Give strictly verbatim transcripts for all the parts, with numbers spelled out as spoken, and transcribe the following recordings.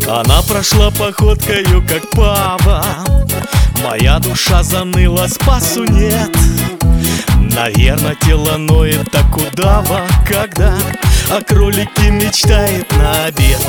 Она прошла походкою, как пава. Моя душа заныла, спасу нет. Наверно, тело ноет так удава, когда о кролике мечтает на обед.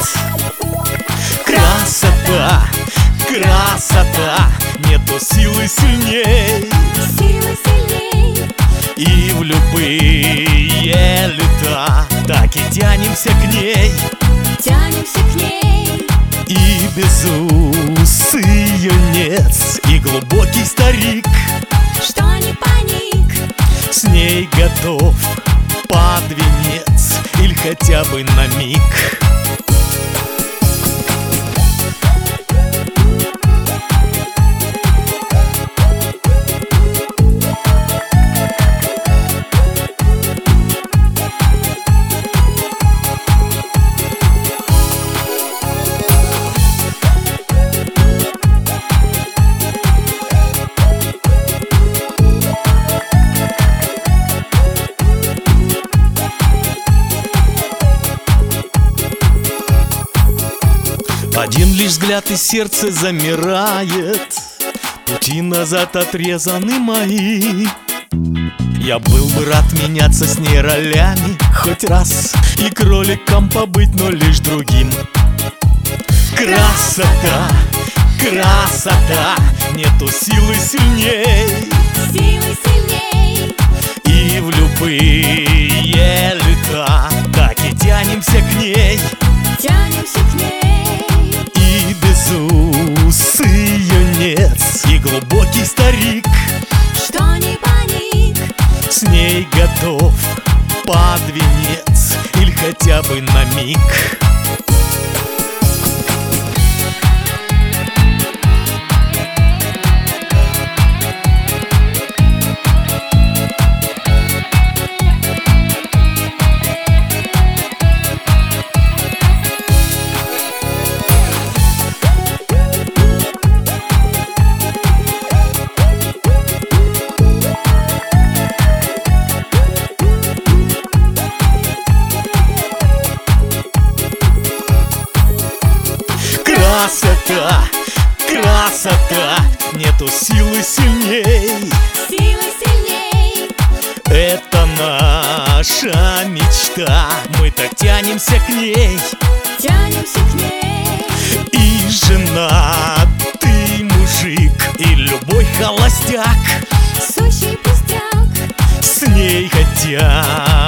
Красота, красота, нету силы сильней, силы сильней. И в любые лета так и тянемся к ней, тянемся к ней. И безусый юнец, и глубокий старик, что не паник, с ней готов под венец или хотя бы на миг. Один лишь взгляд и сердце замирает, пути назад отрезаны мои. Я был бы рад меняться с ней ролями хоть раз и кроликом побыть, но лишь другим. Красота, красота, нету силы сильней, силы сильней. И в любые лета так и тянемся к ней, тянемся к ней. И безусый юнец, и глубокий старик, что не паник, с ней готов под венец или хотя бы на миг. Красота, красота, нету силы сильней, силы сильней. Это наша мечта, мы так тянемся к ней, тянемся к ней. И женатый мужик, и любой холостяк, сущий пустяк, с ней хотят